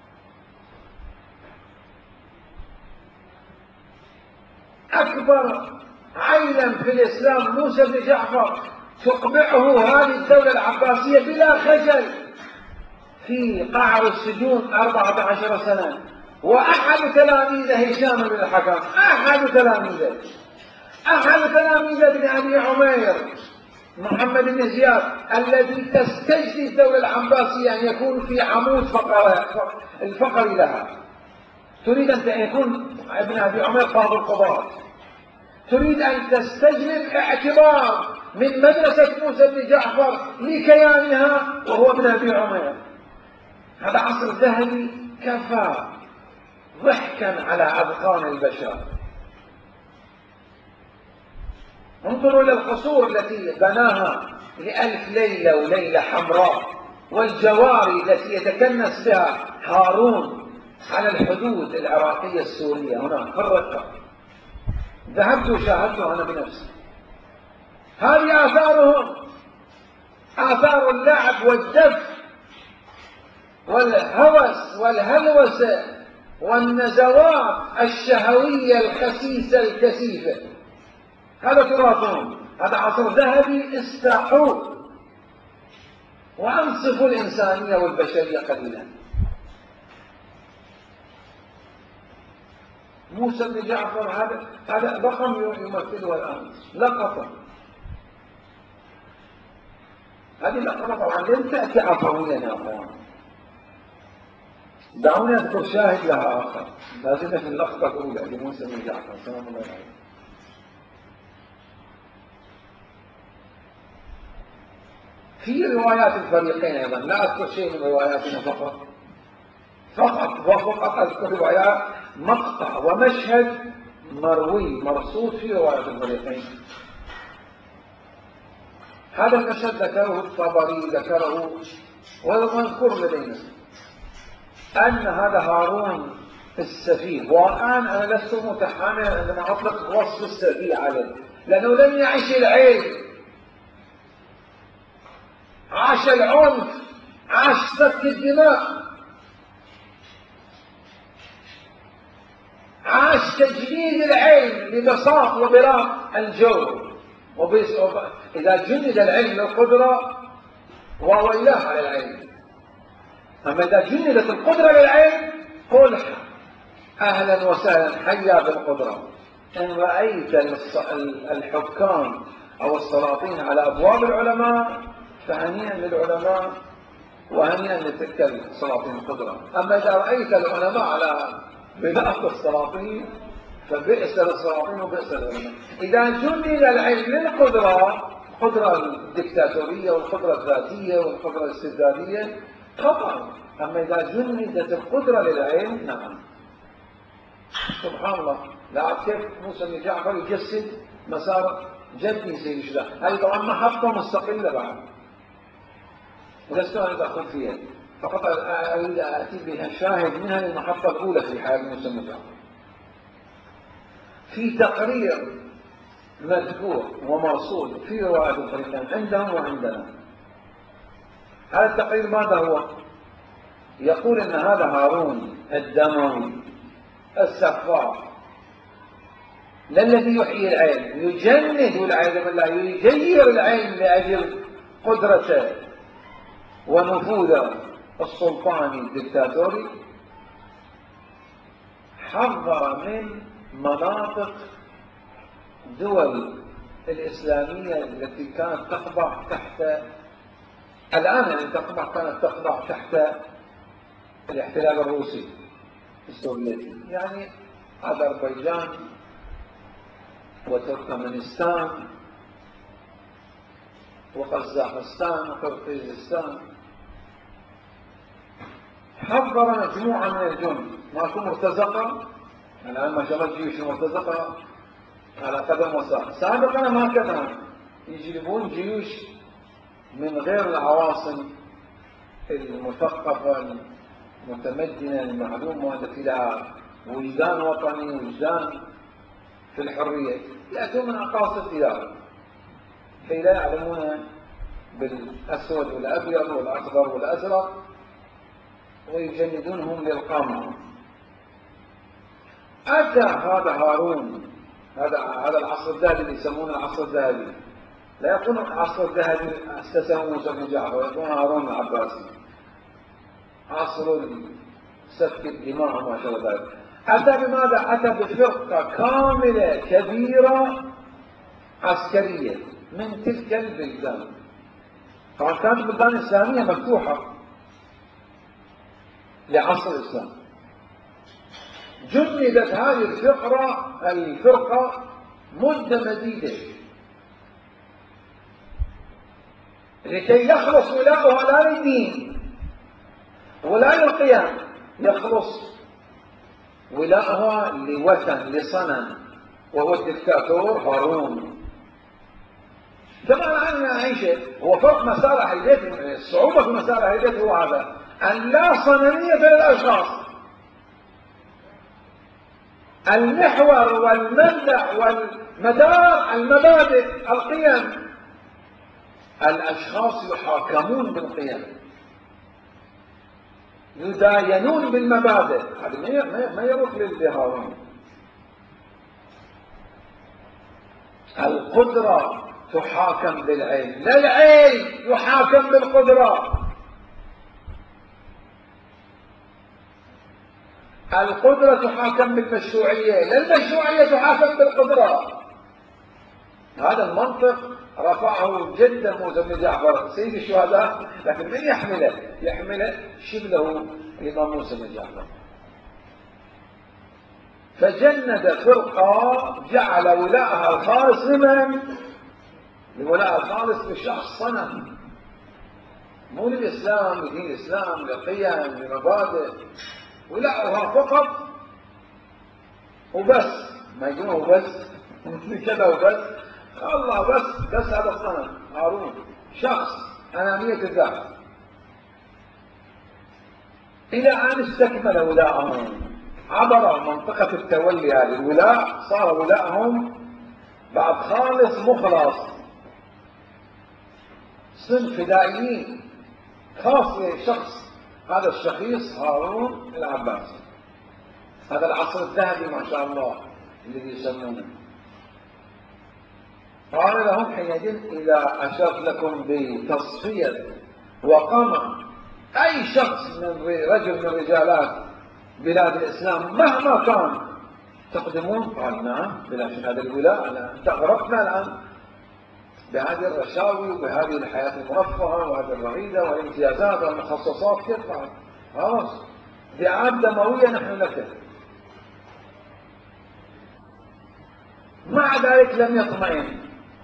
أكبر عينا في الإسلام موسى بن جعفر تقبعه هذه الدولة العباسية بلا خجل في قعر السجون 14 سنة. وأحد تلاميذه هشام بن الحكم، أحد تلاميذه ابن أبي عمير محمد بن زياد الذي تستجدي الدولة العباسية أن يكون في عمود الفقري لها. تريد أن يكون ابن أبي عمير قاضي القضاة، تريد أن تستجلب اعتبار من مدرسة موسى بن جعفر لكيانها وهو ابن أبي عمير. هذا عصر ذهبي كفى ضحكا على أذقان البشر. انظروا إلى القصور التي بناها ل1000 ليلة وليلة حمراء، والجواري التي يتكنس بها هارون على الحدود العراقية السورية هناك في الرقة. ذهبت وشاهدته أنا بنفسي. هذه آثارهم، آثار اللعب والدف والهوس والهلوسة والنزوات الشهوية الخسيسة الكثيفة. هذا تراثهم، هذا عصر ذهبي استحوا وأنصفوا الإنسانية والبشرية قليلا. موسى بن جعفر هذا رقم يمثله الآن، لقطة. هذه اللقطة طبعا لن تأتي عفويا يا أخوان، دعوني أذكر شاهد لها آخر. لازلنا في اللقطة الأولى لموسى بن جعفر سلام الله عليه. في روايات الفريقين أيضا، لا أذكر شيء من رواياتنا فقط أذكر روايات مقطع ومشهد مروي مرصود في روايات الفريقين. هذا المشهد ذكره الطبري، ذكره ومذكور لدينا أن هذا هارون السفيه. والآن أنا لست متحاملا عندما أطلق وصف السفيه عليه، لأنه لم يعيش العيب، عاش العنف، عاش سفك الدماء، عاش تجنيد العلم لبساط وبراق الجو. إذا جند العلم للقدرة وويلاه على العلم. أما إذا جندت القدرة للعلم قل أهلا وسهلا حيا بالقدرة. إن رأيت الحكام أو السلاطين على أبواب العلماء فهنيئا للعلماء وهنيئا لتلك السلاطين القدرة. أما إذا رأيت العلماء على بناء السلاطين فبئس للسلاطين وبئس للعلماء. إذا جند العلم للقدرة، القدرة الدكتاتورية والقدرة الذاتية والقدرة الاستبدادية خطأ. أما إذا جندت القدرة للعلم نعم. سبحان الله، لا كيف موسى بن جعفر يجسد مسار جدي سيد الشداد. هذه طبعا محطة مستقلة بعد، ولست أن أدخل فيها، فقط أريد أتي بها شاهد منها المحطة الأولى في حياة موسى بن جعفر. في تقرير مذكور ومرصود في رواية الفريقين عندهم وعندنا. هذا التقرير ماذا هو؟ يقول أن هذا هارون الدموي السفاح الذي يحيي العلم، يجند والعياذ بالله، يغير العلم لأجل قدرته ونفوذه السلطاني الدكتاتوري، حذر من مناطق دول الإسلامية التي كانت تخضع تحت الآن يعني كانت تخضع تحت الاحتلال الروسي السوفيتي، يعني أذربيجان وتركمانستان وقزاقستان وقرقيزستان. حضر مجموعة من الجند ماكو مرتزقة، الآن ما شاء الله الجيوش المرتزقة على قدم وساق. سابقا ما كان يجلبون جيوش من غير العواصم المثقفة المتمدنة المعلومة التي لها وجدان وطني وجدان في الحرية، يأتون من أقاصي الديار كي لا يعلمون بالأسود والأبيض والأخضر والأزرق ويجندونهم للقمع. أتى هذا هارون، هذا العصر الذهبي اللي يسمونه العصر الذهبي، لا يكون العصر الذهبي أسسه موسى بن جعفر، يكون هارون العباسي، عصر سفك الدماء وما شابه ذلك. أتى بماذا؟ أتى بفرقة كاملة كبيرة عسكرية من تلك البلدان. طبعا كانت البلدان الإسلامية مفتوحة لعصر الإسلام. جندت هذه الفرقة مدة مديدة لكي يخلص ولاؤها لا للدين ولا للقيام، يخلص ولاؤها لوثن لصنم وهو الدكتاتور هارون. كما الآن نعيشه هو فرق مسار أهل البيت، الصعوبة في مسار أهل البيت هو هذا، أن لا صنمية للأشخاص. المحور والمبدأ والمدار المبادئ القيم. الأشخاص يحاكمون بالقيم، يداينون بالمبادئ. هذا ما يروح للهارون. القدرة تحاكم بالعلم، لا العلم يحاكم بالقدرة. القدرة تحاكم بالمشروعية، لا المشروعية تحاكم بالقدرة. هذا المنطق رفعه جدا موسى بن جعفر سيد الشهداء، لكن من يحمله؟ يحمله شبله الإمام موسى بن جعفر. فجند فرقة جعل ولاءها الخالص لمن؟ الولاء الخالص لشخص صنم، مو للإسلام، لدين الإسلام، لقيم، لمبادئ. ولاءها فقط وبس، ما يقولوا بس كذا وبس، الله بس هذا الصنم هارون شخص أنانية الذات، إلى أن استكمل ولاءهم، عبر منطقة التولي هذه الولاء، صار ولاءهم بعد خالص مخلص، صنف فدائيين خاص لشخص، هذا الشخيص هارون العباسي. هذا العصر الذهبي ما شاء الله الذي يسمونه. قال لهم حينئذ: إذا أشرت لكم بتصفية وقمع أي شخص من رجل من رجالات بلاد الإسلام مهما كان تقدمون. قال: نعم بلا شك، هذا الولاء أنت أغرقنا الآن بهذه الرشاوي وبهذه الحياة المرفهة وهذه الرغيدة والامتيازات والمخصصات. كيف بعد؟ خلاص دعاء دموية نحن لك. مع ذلك لم يطمئن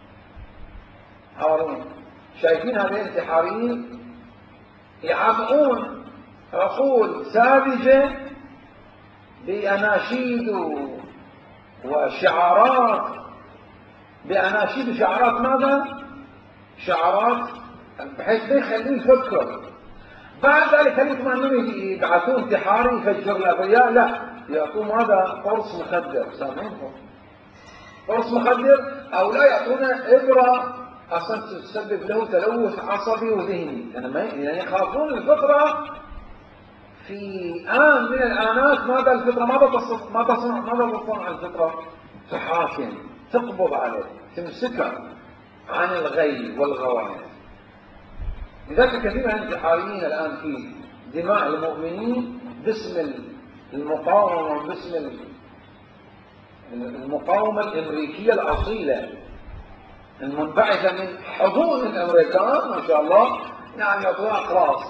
هارون. شايفين هذين الانتحاريين يعمقون عقول ساذجة بأناشيد وشعارات، بأناشيد وشعارات. ماذا؟ شعارات بحيث ما يخليه يفكر. بعد ذلك هل يطمئنون يبعثون انتحاري يفجر الأبرياء؟ لا، يعطون ماذا؟ قرص مخدر. سامعينكم؟ قرص مخدر، أو لا يعطونه إبرة أصلا تسبب له تلوث عصبي وذهني. يعني يخافون الفطرة في آن من الآنات. ماذا الفطرة؟ ماذا تصنع الفطرة؟ تحاكم، تقبض عليه، تمسكه عن الغي والغواية. لذلك كثير من الانتحاريين الآن في دماء المؤمنين باسم المقاومة، باسم المقاومة الأمريكية الأصيلة المنبعثة من حضون الأمريكان ما شاء الله. نعم، يعطوها أقراص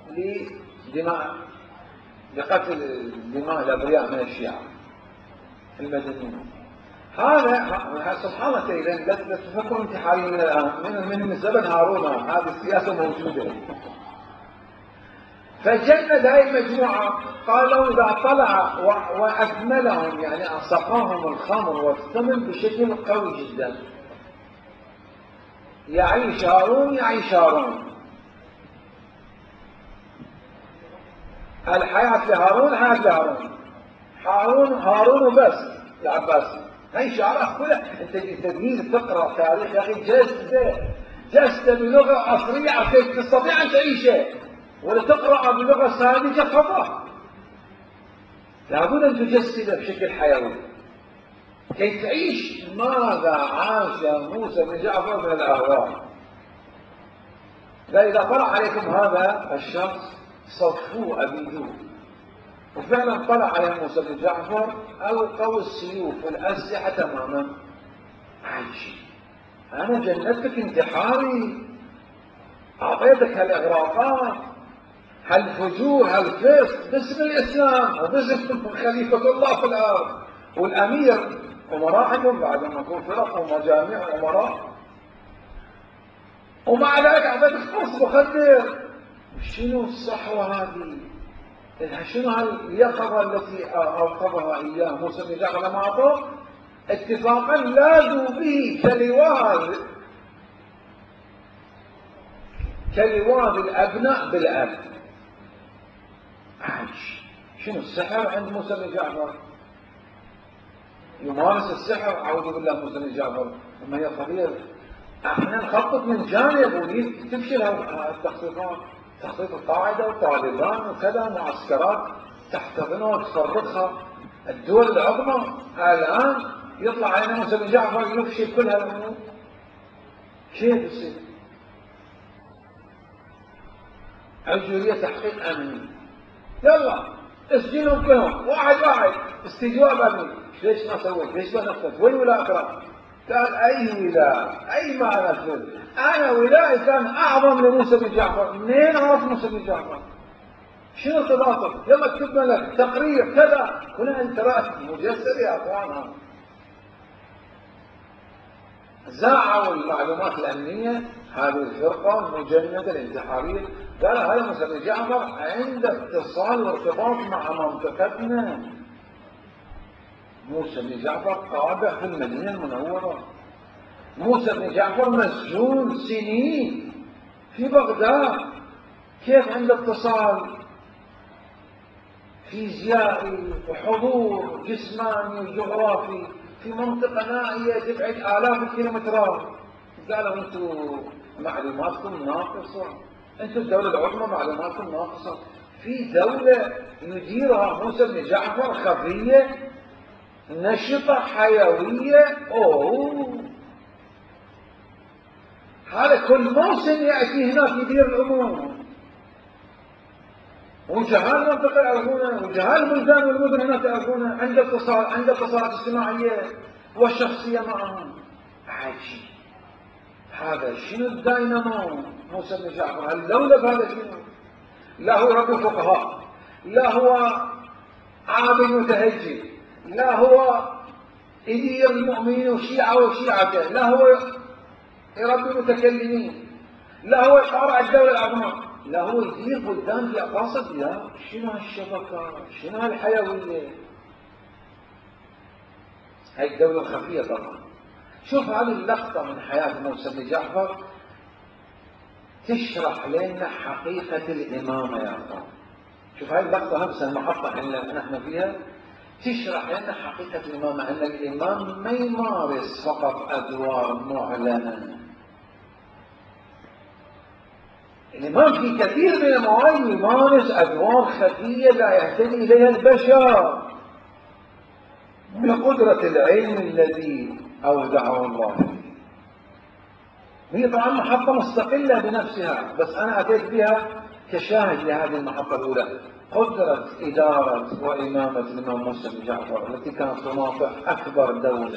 لقتل دماء الأبرياء من الشيعة المدنيين. هذا سبحان الله. إذا لا تفكروا انتحاريين من الآن، من زمن هارون هذه السياسة موجودة. فجند هذه المجموعة قالوا إذا طلع وأكملهم، يعني أسقاهم الخمر والثمن بشكل قوي جدا، يعيش هارون يعيش هارون. الحياة لهارون، حياة لهارون، هارون بس العباسي. هاي شعارات كلها. انت تجيز تقرا تاريخ يا اخي، جزت بلغه عصريه عشان تستطيع ان تعيشه، ولا تقرا بلغه ساذجه خطا. لابد ان تجسد بشكل حيوي كي تعيش ماذا عاش موسى بن جعفر من الاهوال. فاذا طلع عليكم هذا الشخص صفوه أبيدوه. وفعلا طلع على موسى بن جعفر، ألقوا السيوف والأسلحة تماما. عايش أنا جندتك انتحاري، أعطيتك هالإغراقات، هالفجور، هالفسق باسم الإسلام وباسم خليفة الله في الأرض والأمير. أمراء عندهم بعد ما يكون فرق ومجامع وأمراء، ومع ذلك أعطيتك قرص مخدر. شنو الصحوة هذه؟ شنو اليقظة التي أوقظها إياه موسى بن جعفر لما أعطاه؟ اتفاقا لاذوا به كلواذ الأبناء بالأب. عايش. شنو السحر عند موسى بن جعفر؟ يمارس السحر، أعوذ بالله موسى بن جعفر. أما هي قضية احنا نخطط من جانب وتفشل التخطيطات، تخطيط القاعدة وطالبان وكذا معسكرات تحتضنها وتفرقها الدول العظمى. الآن يطلع علينا موسى بن جعفر يفشل كل هالأمور. كيف يصير؟ عجولية تحقيق أمني، يلا اسجنهم كلهم واحد واحد، استجواب أمني. ليش ما سويت؟ ليش ما نفذت؟ وين ولاء أكرم؟ قال أي ولاء؟ أي ما نفذ؟ أنا ولائي كان أعظم لموسى بن جعفر. منين عرف موسى بن جعفر؟ شنو ارتباطه؟ يلا اكتب لك تقرير كذا. هنا أنت رأس مجسد يا أخوان. زاعوا المعلومات الأمنية هذه الفرقة المجندة الانتحارية، قال هذا موسى بن جعفر عنده اتصال وارتباط مع منطقتنا. موسى بن جعفر قابع في المدينة المنورة. موسى بن جعفر مسجون سنين في بغداد. كيف عنده اتصال فيزيائي وحضور جسماني وجغرافي في منطقة نائية تبعد آلاف الكيلومترات؟ قالوا انتم معلوماتكم ناقصة، انتم الدولة العظمى معلوماتكم ناقصة. في دولة يديرها موسى بن جعفر خفية نشطة حيوية. هذا كل موسم يأتي هناك يدير الأمور، وجهال المنطقة يعرفونه، وجهال البلدان والمدن هناك يعرفونه، عنده اتصال، عنده اتصالات اجتماعية والشخصية معهم. عجيب. هذا شنو الدينامو موسى بن جعفر؟ اللولب هذا شنو؟ لا هو رب فقهاء، لا هو عابد متهجد، لا هو يدير المؤمنين وشيعة وشيعته، لا هو يربي متكلمين، لا هو يقارع الدولة العظمى، لا هو يدير بلدان في أقاصي. يا شنو هالشبكة؟ شنو هالحيوية؟ هاي الدولة الخفية طبعا. شوف هذه اللقطة من حياة موسى بن جعفر تشرح لنا حقيقة الإمامة يا أخوان. شوف هاي اللقطة نفسها المحطة اللي نحن فيها تشرح لنا حقيقة الإمامة، أن الإمام ما يمارس فقط أدوار معلنة. الإمام في كثير من المواعيد يمارس أدوار خفية لا يهتدي إليها البشر بقدرة العلم الذي أودعه الله فيه. هي طبعا محطة مستقلة بنفسها، بس أنا أتيت بها كشاهد لهذه المحطة الأولى، قدرة إدارة وإمامة الإمام موسى بن جعفر التي كانت تناطح أكبر دولة.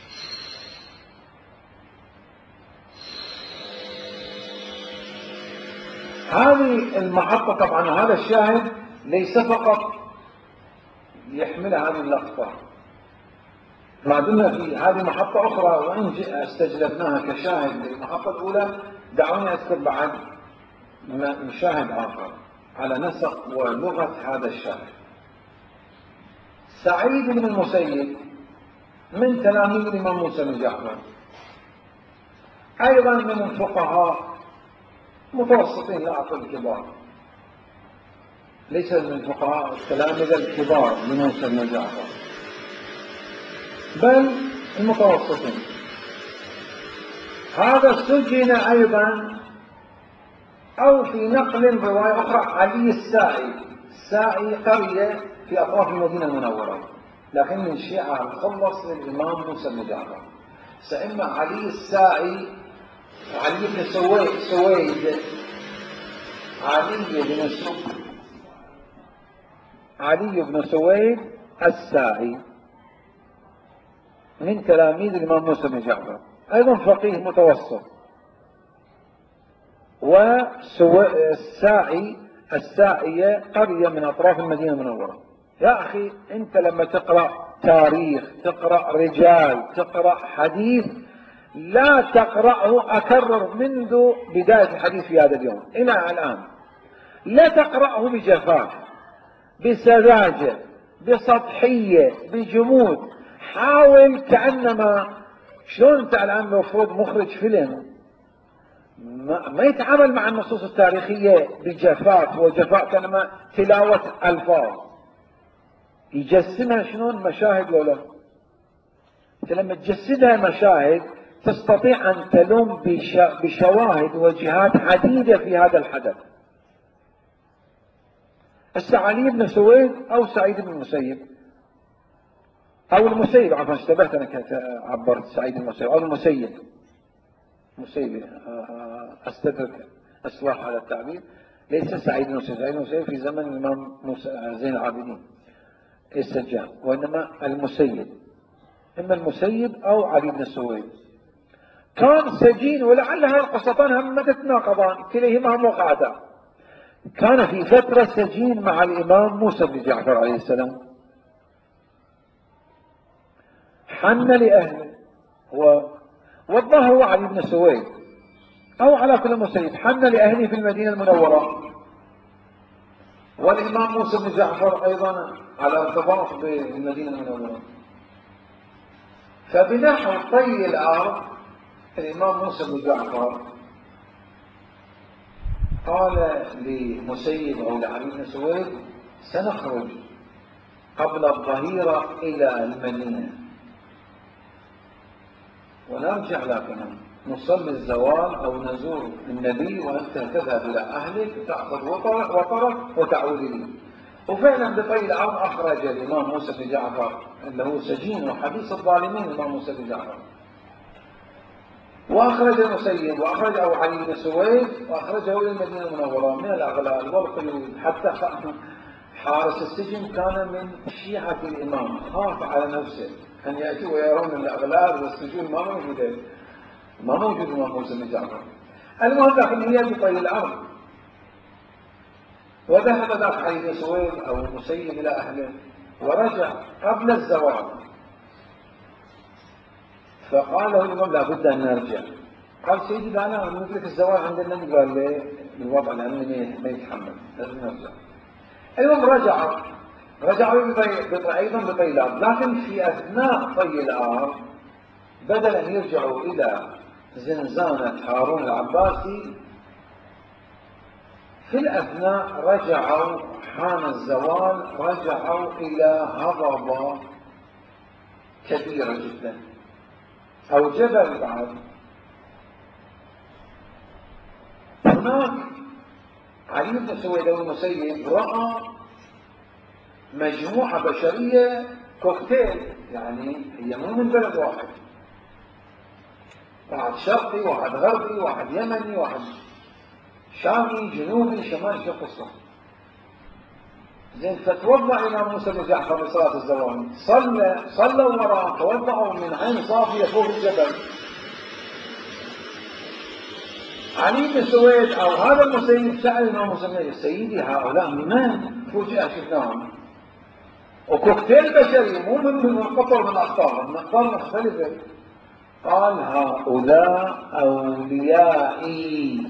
هذه المحطة طبعا وهذا الشاهد ليس فقط يحمل هذه اللقطة، ما دمنا في هذه محطة أخرى وإن استجلبناها كشاهد للمحطة الأولى، دعوني أذكر بعد مشاهد آخر على نسق ولغة هذا الشاهد. سعيد بن المسيب من تلاميذ الإمام موسى بن جعفر، أيضا من الفقهاء متوسطين لا أقول كبار، ليس من الفقهاء التلامذة الكبار لموسى بن جعفر بل المتوسطين. هذا سجن أيضا، أو في نقل رواية أخرى علي الساعي. الساعي قرية في أطراف المدينة المنورة، لكن من الشيعة الخلص للإمام موسى بن جعفر. سئما علي الساعي، علي بن سويد، علي بن سويد الساعي من تلاميذ الإمام موسى بن جعفر، أيضا فقيه متوسط. الساعية قرية من أطراف المدينة المنورة. يا أخي أنت لما تقرأ تاريخ، تقرأ رجال، تقرأ حديث، لا تقرأه، أكرر منذ بداية الحديث في هذا اليوم إلى الآن، لا تقرأه بجفاف، بسذاجة، بسطحية، بجمود. حاول كأنما شلون أنت الآن المفروض مخرج فيلم ما يتعامل مع النصوص التاريخية بجفاف وجفاء، كأنما تلاوة ألفاظ، يجسمها شلون مشاهد لولا. أنت لما تجسدها مشاهد تستطيع أن تلوم بشواهد وجهات عديدة في هذا الحدث. هسه علي بن سويد أو سعيد بن المسيب أو المسيب، عفوا اشتبهت أنا كنت عبرت سعيد بن المسيب أو المسيب، مسيب أستدرك أصلاح هذا التعبير، ليس سعيد بن المسيب، سعيد بن المسيب في زمن الإمام زين العابدين السجان، وإنما المسيب، إما المسيب أو علي بن سويد. كان سجين، ولعل هاي القصتان هم تتناقضان، كليهما موقعتان. كان في فترة سجين مع الإمام موسى بن جعفر عليه السلام، حن لأهله والظاهر هو علي بن سويد أو على كل مسيب، حن لأهله في المدينة المنورة، والإمام موسى بن جعفر أيضا على ارتباط بالمدينة المنورة. فبنحو طي الأرض الإمام موسى بن جعفر قال لمسيب أو لعلي بن سويد: سنخرج قبل الظهيرة إلى المدينة ونرجع لكم نصلي الزوال أو نزور النبي، وأنت تذهب إلى أهلك تأخذ وطرك وتعود لي. وفعلا بطي الأرض أخرج الإمام موسى بن جعفر اللي هو سجين وحديث الظالمين الإمام موسى بن جعفر، وأخرج المسيب وأخرج أبو علي بن سويد وأخرجه إلى المدينة المنورة من الأغلال والقيود. حتى حارس السجن كان من شيعة الإمام، خاف على نفسه أن يأتوا ويرون الأغلال والسجون ما موجود الإمام موسى بن جعفر. المهم لكن هي بطي الأرض. وذهب ذاك علي بن سويد أو المسيب إلى أهله ورجع قبل الزواج، فقال له الإمام: لابد أن نرجع. قال: سيدي أنا ندرك الزواج عند النبي. قال: ليه؟ الوضع لأنه ما يتحمل، لازم نرجع. المهم رجعوا أيضا بطي الأرض، لكن في أثناء طي الأرض بدل أن يرجعوا إلى زنزانة هارون العباسي، في الأثناء رجعوا حان الزوال، رجعوا إلى هضبة كبيرة جدا أو جبل بعد. هناك علي بن سويد المسيب رأى مجموعة بشرية كوكتيل، يعني هي مو من بلد واحد، واحد شرقي واحد غربي واحد يمني واحد شامي جنوبي شمالي، شو قصة. زين، فتوضأ الإمام موسى بن جعفر لصلاة الزوال، صلوا وراء، توضأوا من عين صافية فوق الجبل. علي بن سويد أو هذا المسيب سأل الإمام موسى بن جعفر: سيدي هؤلاء من فجأة شفناهم وكوكتيل بشري مو من قطر من أقطار، من أقطار مختلفة. قال: هؤلاء أوليائي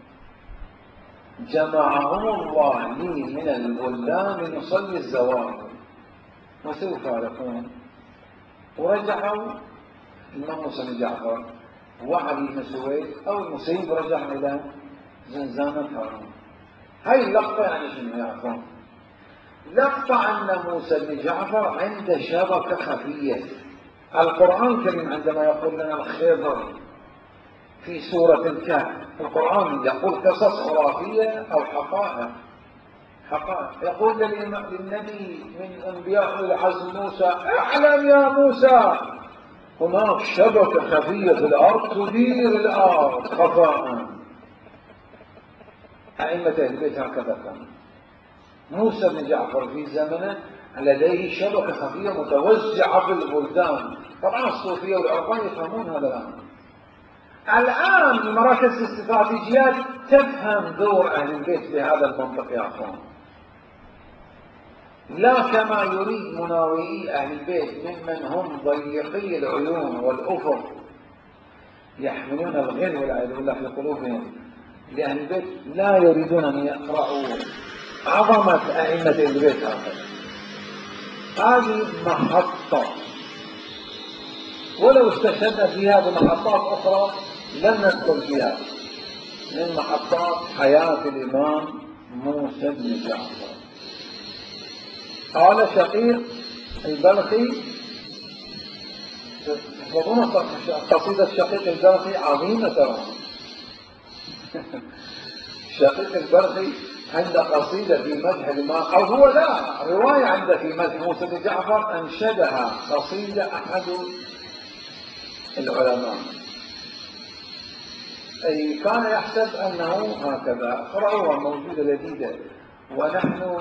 جمعهم الله لي من البلدان لنصلي الزواج وسوف يفارقون. ورجعوا الإمام موسى بن جعفر وعلي بن سويد أو المسيب رجع إلى زنزانة هارون. هاي اللقطة يعني شنو يعرفون؟ لقطة أن موسى بن جعفر عنده شبكة خفية. القرآن الكريم عندما يقول لنا الخضر في سورة الكهف، القرآن يقول قصص خرافية أو حقائق. يقول للنبي من أنبياء العزم موسى: اعلم يا موسى هناك شبكة خفية في الأرض تدير الأرض خفاء. أئمة البيت هكذا كان. موسى بن جعفر في زمنه لديه شبكة خفية متوزعة في البلدان. طبعا الصوفية والعرفان يفهمون هذا الآن المراكز الاستراتيجيات تفهم دور أهل البيت في هذا المنطق يا أخوان، لا كما يريد مناوئي أهل البيت ممن هم ضيقي العيون والأفق يحملون الغل والعياذ بالله في قلوبهم لأهل البيت، لا يريدون أن يقرأوا عظمة أئمة البيت. هذه محطة، ولو استشهدنا فيها بمحطات أخرى لم ندخل فيها، من محطات حياة الإمام موسى بن جعفر. قال شقيق البلخي: تحفظون قصيدة شقيق البرقي عظيمة ترى. شقيق البرقي عنده قصيدة في مدح الإمام، أو هو لا، رواية عنده في مدح موسى بن جعفر أنشدها قصيدة أحد العلماء، أي كان يحسب أنه هكذا. اقرأوها موجودة لذيذة. ونحن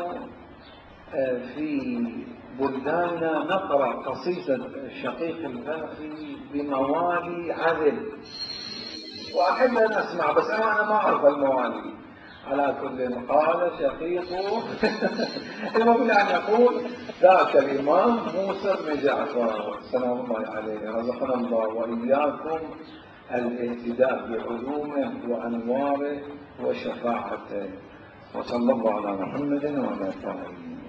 في بلداننا نقرأ قصيدة شقيق البرقي بموالي عذب، وأحب أن أسمع، بس أنا ما أعرف الموالي. على كل قال شقيق المهم أن يقول ذاك الإمام موسى بن جعفر سلام الله عليه، رزقنا الله وإياكم الاهتداء بعلومه وأنواره وشفاعته، وصلى الله على محمد وعلى آله.